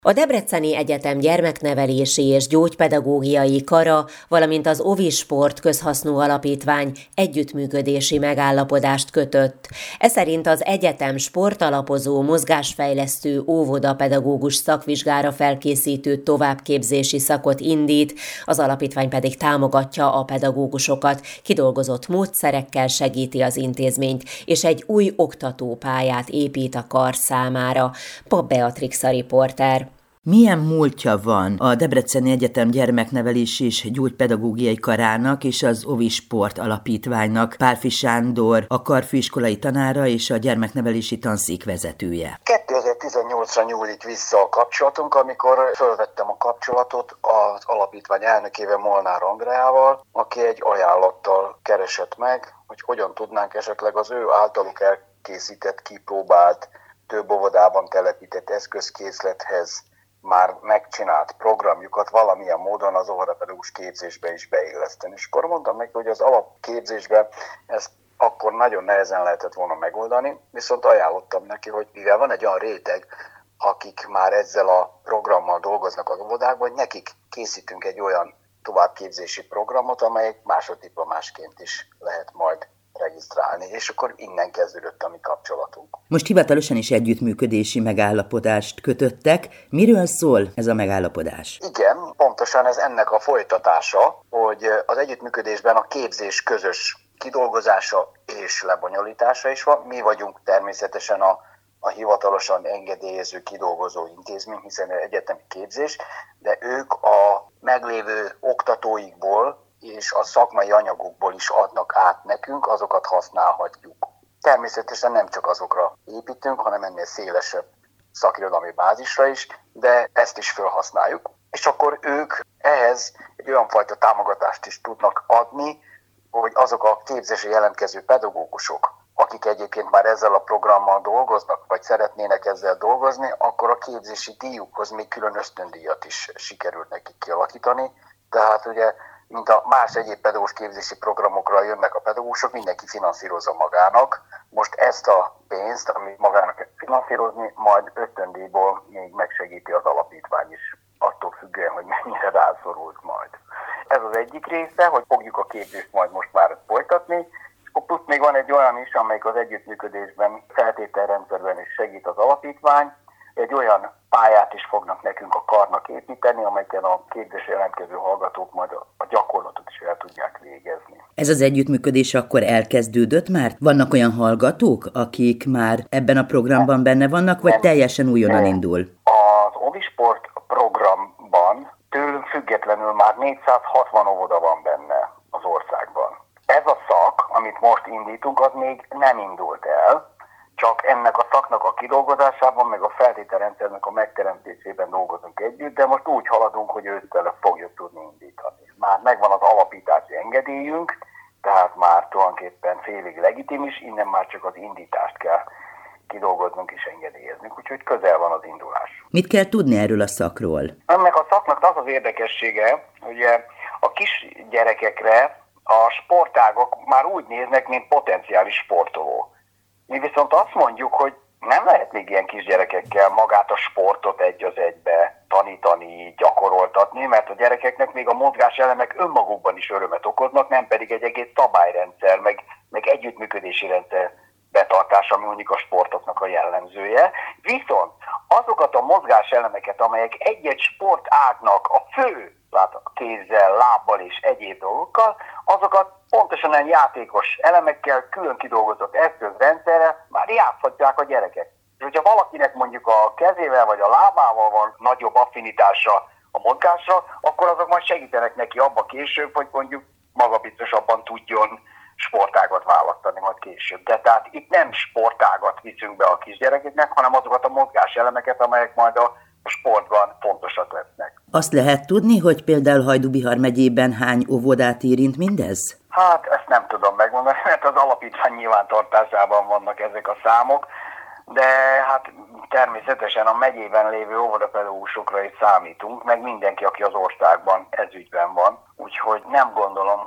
A Debreceni Egyetem gyermeknevelési és gyógypedagógiai kara, valamint az Ovi Sport közhasznú alapítvány együttműködési megállapodást kötött. Eszerint az egyetem sportalapozó, mozgásfejlesztő óvodapedagógus szakvizsgára felkészítő továbbképzési szakot indít, az alapítvány pedig támogatja a pedagógusokat, kidolgozott módszerekkel segíti az intézményt, és egy új oktatópályát épít a kar számára. Pap Beatrix a riporter. Milyen múltja van a Debreceni Egyetem gyermeknevelési és gyógypedagógiai karának és az Ovi Sport alapítványnak? Pálffy Sándor, a kar főiskolai tanára és a gyermeknevelési tanszék vezetője. 2018-ra nyúlik vissza a kapcsolatunk, amikor fölvettem a kapcsolatot az alapítvány elnökével, Molnár Andreával, aki egy ajánlattal keresett meg, hogy hogyan tudnánk esetleg az ő általuk elkészített, kipróbált, több óvodában telepített eszközkészlethez már megcsinált programjukat valamilyen módon az óvodapedagógus képzésbe is beilleszteni. És akkor mondtam neki, hogy az alapképzésben ezt akkor nagyon nehezen lehetett volna megoldani, viszont ajánlottam neki, hogy mivel van egy olyan réteg, akik már ezzel a programmal dolgoznak az óvodákban, hogy nekik készítünk egy olyan továbbképzési programot, amelyek másoddiplomásként is lehet majd regisztrálni, és akkor innen kezdődött a mi kapcsolatunk. Most hivatalosan is együttműködési megállapodást kötöttek. Miről szól ez a megállapodás? Igen, pontosan ez ennek a folytatása, hogy az együttműködésben a képzés közös kidolgozása és lebonyolítása is van. Mi vagyunk természetesen a hivatalosan engedélyező kidolgozó intézmény, hiszen egyetemi képzés, de ők a meglévő oktatóikból és a szakmai anyagokból is adnak át nekünk, azokat használhatjuk. Természetesen nem csak azokra építünk, hanem ennél szélesebb szakirodalmi bázisra is, de ezt is felhasználjuk. És akkor ők ehhez egy olyan fajta támogatást is tudnak adni, hogy azok a képzésre jelentkező pedagógusok, akik egyébként már ezzel a programmal dolgoznak, vagy szeretnének ezzel dolgozni, akkor a képzési díjukhoz még külön ösztöndíjat is sikerült nekik kialakítani. Tehát ugye, mint a más egyéb pedagógus képzési programokra jönnek a pedagógusok, mindenki finanszírozza magának. Most ezt a pénzt, amit magának kell finanszírozni, majd ösztöndíjból még megsegíti az alapítvány is, attól függően, hogy mennyire rászorult majd. Ez az egyik része, hogy fogjuk a képzést majd most már folytatni, és plusz még van egy olyan is, amelyik az együttműködésben, feltételrendszerben is segít az alapítvány. Egy olyan pályát is fognak nekünk a karnak építeni, amelyen a képzésre jelentkező hallgatók majd a gyakorlatot is el tudják végezni. Ez az együttműködés akkor elkezdődött már? Vannak olyan hallgatók, akik már ebben a programban benne vannak, vagy teljesen újonnan indul? Az Ovi Sport programban tőlünk függetlenül már 460 óvoda van benne az országban. Ez a szak, amit most indítunk, az még nem indult el, csak ennek a szaknak a kidolgozásában, meg a feltételrendszernek a megteremtésében dolgozunk együtt, de most úgy haladunk, hogy ősszel fogjuk tudni indítani. Már megvan az alapítási engedélyünk, tehát már tulajdonképpen félig legitimis, innen már csak az indítást kell kidolgoznunk és engedélyeznünk, úgyhogy közel van az indulás. Mit kell tudni erről a szakról? Ennek a szaknak az az érdekessége, hogy a kis gyerekekre a sportágok már úgy néznek, mint potenciális sportoló. Mi viszont azt mondjuk, hogy nem lehet még ilyen kisgyerekekkel magát a sportot egy az egybe tanítani, gyakoroltatni, mert a gyerekeknek még a mozgás elemek önmagukban is örömet okoznak, nem pedig egy egész szabályrendszer, meg együttműködési rendszer betartása, ami mondjuk a sportoknak a jellemzője. Viszont azokat a mozgás elemeket, amelyek egy-egy sportágnak a fő, kézzel, lábbal és egyéb dolgokkal, azokat pontosan olyan játékos elemekkel, külön kidolgozott eszközrendszerrel már játszhatják a gyerekek. És hogyha valakinek mondjuk a kezével vagy a lábával van nagyobb affinitása a mozgásra, akkor azok majd segítenek neki abba később, hogy mondjuk magabiztosabban tudjon sportágat választani majd később. De tehát itt nem sportágat viszünk be a kisgyerekeknek, hanem azokat a mozgás elemeket, amelyek majd a sportban fontosak lesznek. Azt lehet tudni, hogy például Hajdú-Bihar megyében hány óvodát érint mindez? Hát ezt nem tudom megmondani, mert az alapítvány nyilvántartásában vannak ezek a számok, de hát természetesen a megyében lévő óvodapedagógusokra is számítunk, meg mindenki, aki az országban ez ügyben van. Úgyhogy nem gondolom, hogy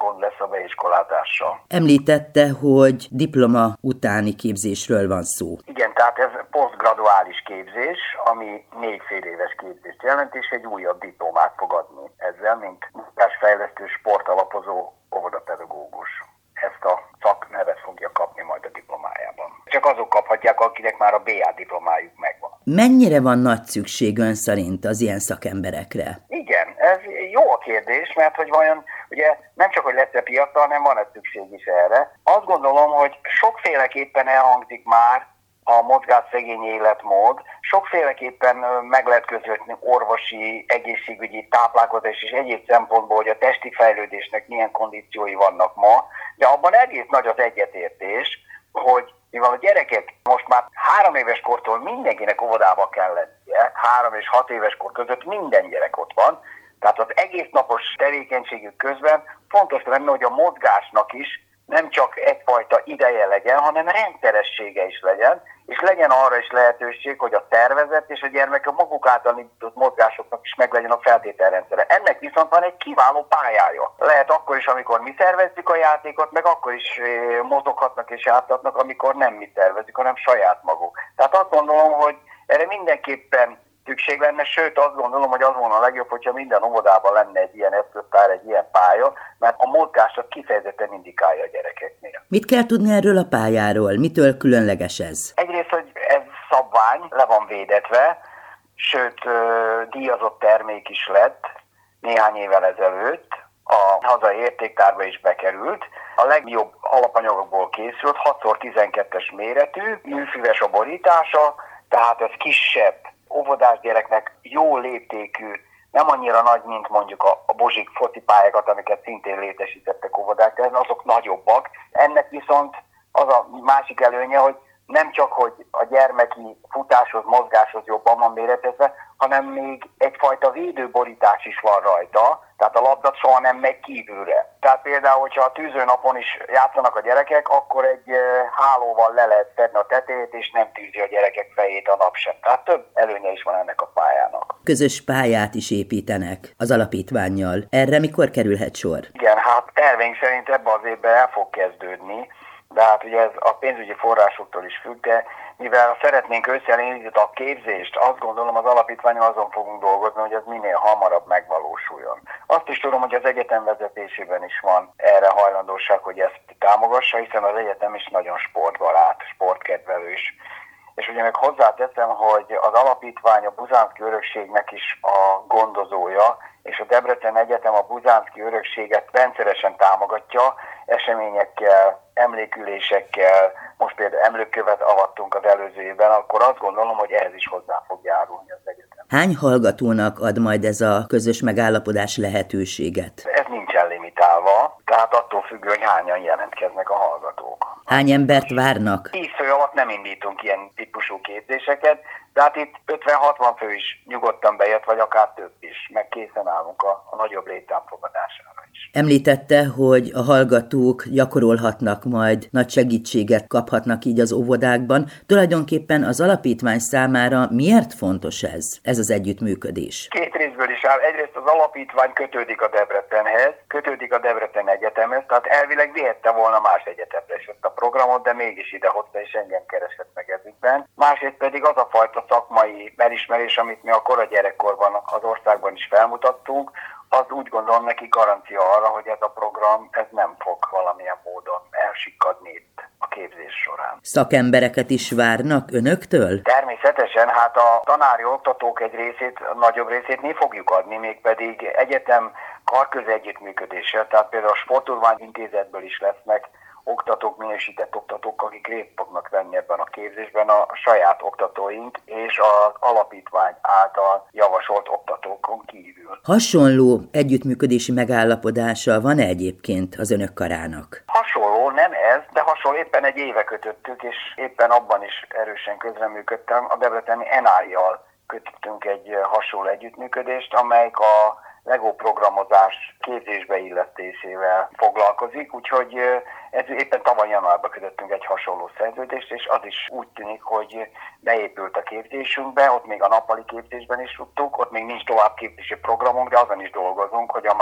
gond lesz a beiskolázással. Említette, hogy diploma utáni képzésről van szó. Igen, tehát ez posztgraduális képzés, ami 4 féléves képzést jelent, és egy újabb diplomát fog adni ezzel, mint mozgásfejlesztő, sportalapozó óvodapedagógus. Ezt a szaknevet fogja kapni majd a diplomájában. Csak azok kaphatják, akinek már a BA diplomájuk megvan. Mennyire van nagy szükség ön szerint az ilyen szakemberekre? Igen, ez jó a kérdés, mert hogy vajon ugye nem csak, hogy lesz-e piacra, hanem van-e szükség is erre. Azt gondolom, hogy sokféleképpen elhangzik már a mozgásszegény életmód, sokféleképpen meg lehet közvetni orvosi, egészségügyi, táplálkozás és egyéb szempontból, hogy a testi fejlődésnek milyen kondíciói vannak ma, de abban egész nagy az egyetértés, hogy mivel a gyerekek most már 3 éves kortól mindenkinek óvodába kell lennie, 3 és 6 éves kor között minden gyerek ott van, tehát az egész napos tevékenységük közben fontos lenne, hogy a mozgásnak is nem csak egyfajta ideje legyen, hanem rendszeressége is legyen, és legyen arra is lehetőség, hogy a tervezet és a gyermekek maguk által indított mozgásoknak is meg legyen a feltételrendszere. Ennek viszont van egy kiváló pályája. Lehet akkor is, amikor mi szervezzük a játékot, meg akkor is mozoghatnak és játszhatnak, amikor nem mi szervezzük, hanem saját maguk. Tehát azt gondolom, hogy erre mindenképpen szükség lenne, sőt azt gondolom, hogy az volna a legjobb, hogyha minden óvodában lenne egy ilyen eszköztár, egy ilyen pálya, mert a mozgásot kifejezetten indikálja a gyerekeknél. Mit kell tudni erről a pályáról? Mitől különleges ez? Egyrészt, hogy ez szabvány, le van védetve, sőt díjazott termék is lett néhány évvel ezelőtt, a hazai értéktárba is bekerült. A legjobb alapanyagokból készült, 6x12-es méretű, műfüves a borítása, tehát ez kisebb, óvodás gyereknek jó léptékű, nem annyira nagy, mint mondjuk a bozsik focipályákat, amiket szintén létesítettek óvodák, de azok nagyobbak. Ennek viszont az a másik előnye, hogy nem csak, hogy a gyermeki futáshoz, mozgáshoz jobban van méretezve, hanem még egyfajta védőborítás is van rajta, tehát a labda soha nem megy kívülre. Tehát például, hogyha a tűzőnapon is játszanak a gyerekek, akkor egy hálóval le lehet fedni a tetejét, és nem tűzi a gyerekek fejét a nap sem. Tehát több előnye is van ennek a pályának. Közös pályát is építenek az alapítvánnyal. Erre mikor kerülhet sor? Igen, hát terveink szerint ebben az évben el fog kezdődni, de hát ugye ez a pénzügyi forrásoktól is függ, de mivel szeretnénk összeindítani a képzést, azt gondolom az alapítványon azon fogunk dolgozni, hogy ez minél hamarabb megvalósuljon. Azt is tudom, hogy az egyetem vezetésében is van erre hajlandóság, hogy ezt támogassa, hiszen az egyetem is nagyon sportbarát, sportkedvelő is. És ugye meg hozzáteszem, hogy az alapítvány a Buzánszky örökségnek is a gondozója, és a Debrecen Egyetem a Buzánszky örökséget rendszeresen támogatja, eseményekkel, emlékülésekkel, most például emlőkövet avattunk az előző évben, akkor azt gondolom, hogy ehhez is hozzá fog járulni az egyetem. Hány hallgatónak ad majd ez a közös megállapodás lehetőséget? Ez nincsen limitálva, tehát attól függő, hogy hányan jelentkeznek a hallgatók. Hány embert várnak? 10 fő alatt nem indítunk ilyen típusú képzéseket, de hát itt 50-60 fő is nyugodtan bejött, vagy akár több is, meg készen állunk a nagyobb létszám fogadására is. Említette, hogy a hallgatók gyakorolhatnak majd, nagy segítséget kaphatnak így az óvodákban. Tulajdonképpen az alapítvány számára miért fontos ez az együttműködés? 2 részből is áll. Egyrészt az alapítvány kötődik a Debrecenhez, kötődik a Debrecen Egyetemhez, tehát elvileg vihette volna más egyetemre is ezt a programot, de mégis idehozta és engem keresett meg ezükben. Másrészt pedig az a fajta szakmai elismerés, amit mi a kora gyerekkorban az országban is felmutattunk, az úgy gondolom neki garancia arra, hogy ez a program ez nem fog valamilyen módon elsikkadni itt a képzés során. Szakembereket is várnak önöktől? Természetesen, hát a tanári oktatók egy részét, a nagyobb részét mi fogjuk adni, mégpedig egyetem karközi együttműködéssel, tehát például a Sporttudományintézetből is lesznek oktatók, minősített oktatók, akik részt fognak venni ebben a képzésben, a saját oktatóink és az alapítvány által javasolt oktatókon kívül. Hasonló együttműködési megállapodása van-e egyébként az önök karának? Hasonló, nem ez, de hasonló éppen egy éve kötöttük, és éppen abban is erősen közreműködtem. A debreceni NRI-jal kötöttünk egy hasonló együttműködést, amelyik a Lego programozás képzésbe illesztésével foglalkozik, úgyhogy ez éppen tavaly januárban kötöttünk egy hasonló szerződést, és az is úgy tűnik, hogy beépült a képzésünkbe, ott még a nappali képzésben is tudtuk, ott még nincs továbbképzési programunk, de azon is dolgozunk, hogy a már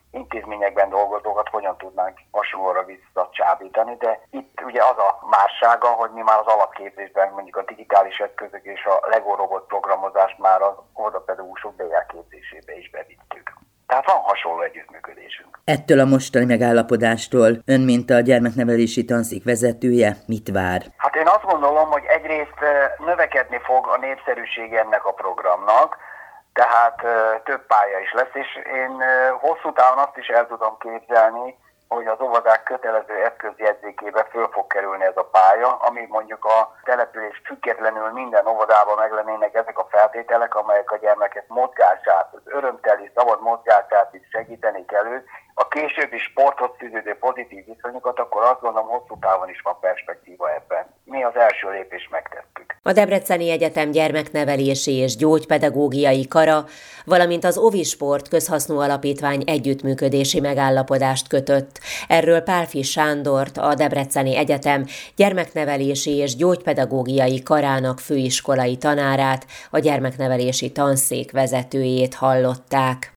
intézményekben dolgozókat hogyan tudnánk hasonlóra visszacsábítani, de itt ugye az a mássága, hogy mi már az alapképzésben mondjuk a digitális eszközök és a Lego robot programozást már az óvodapedagógusok képzésébe is bevittük. Tehát van hasonló együttműködésünk. Ettől a mostani megállapodástól ön, mint a gyermeknevelési tanszék vezetője, mit vár? Hát én azt gondolom, hogy egyrészt növekedni fog a népszerűsége ennek a programnak, tehát több pálya is lesz, és én hosszú távon azt is el tudom képzelni, hogy az óvodák kötelező eszközjegyzékébe föl fog kerülni ez a pálya, ami mondjuk a település függetlenül minden óvodában meglennének ezek a feltételek, amelyek a gyermekek mozgását, az örömteli, szabad mozgását is segítenék elő, a későbbi sporthoz fűződő pozitív viszonyokat, akkor azt gondolom, hosszú távon is van perspektíva ebben. Mi az első lépést megtettük. A Debreceni Egyetem gyermeknevelési és gyógypedagógiai kara, valamint az Ovisport közhasznú alapítvány együttműködési megállapodást kötött. Erről Pálffy Sándort, a Debreceni Egyetem gyermeknevelési és gyógypedagógiai karának főiskolai tanárát, a gyermeknevelési tanszék vezetőjét hallották.